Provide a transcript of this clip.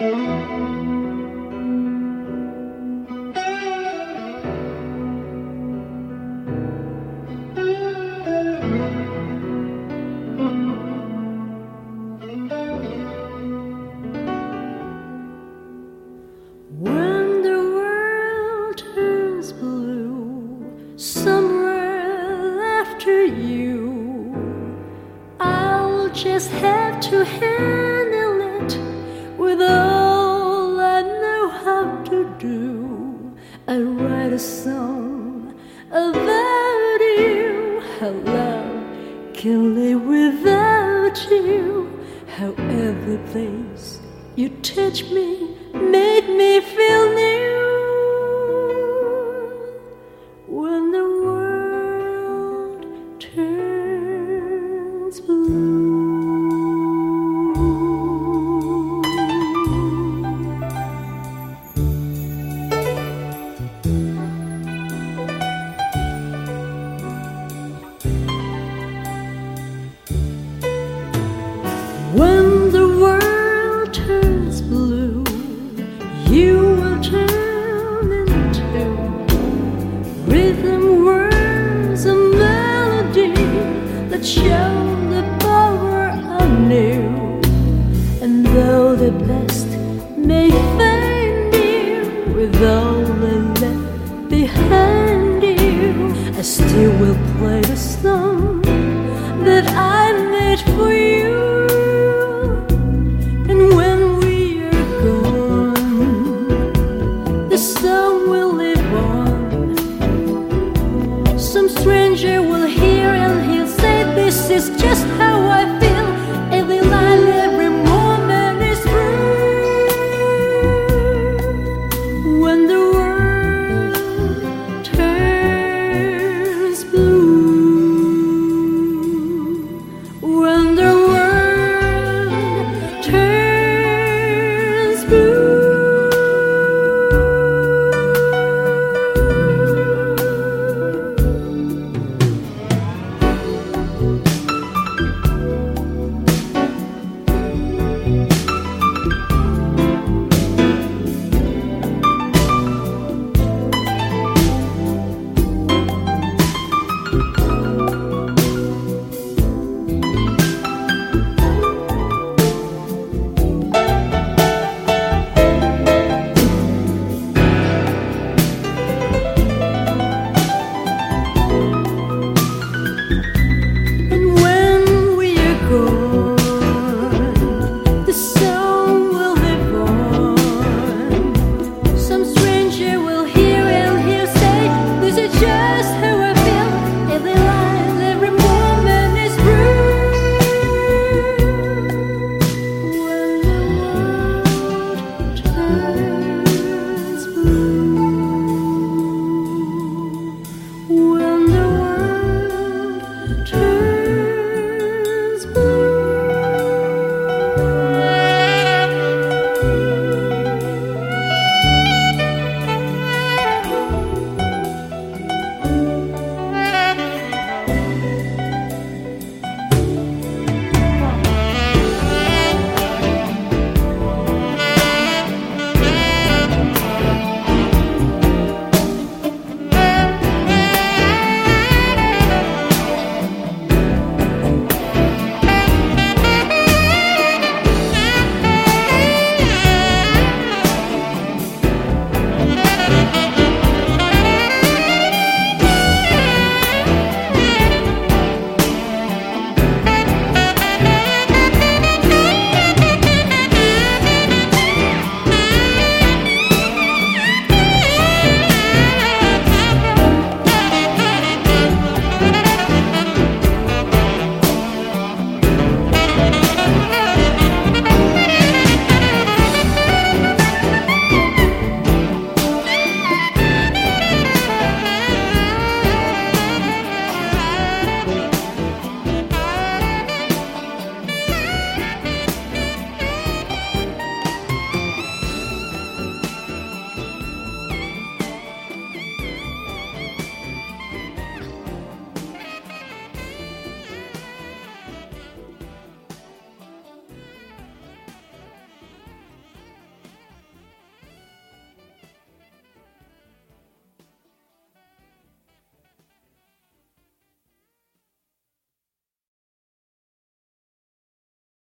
When the world turns blue, somewhere after you, I'll just have to handle it with all I know how to do. I write a song about you, how love can live without you, how every place you touch me made me feel new. When the world turns blue, when the world turns blue, you will turn into rhythm, words, and melody that show the power anew. And though the best may find you with all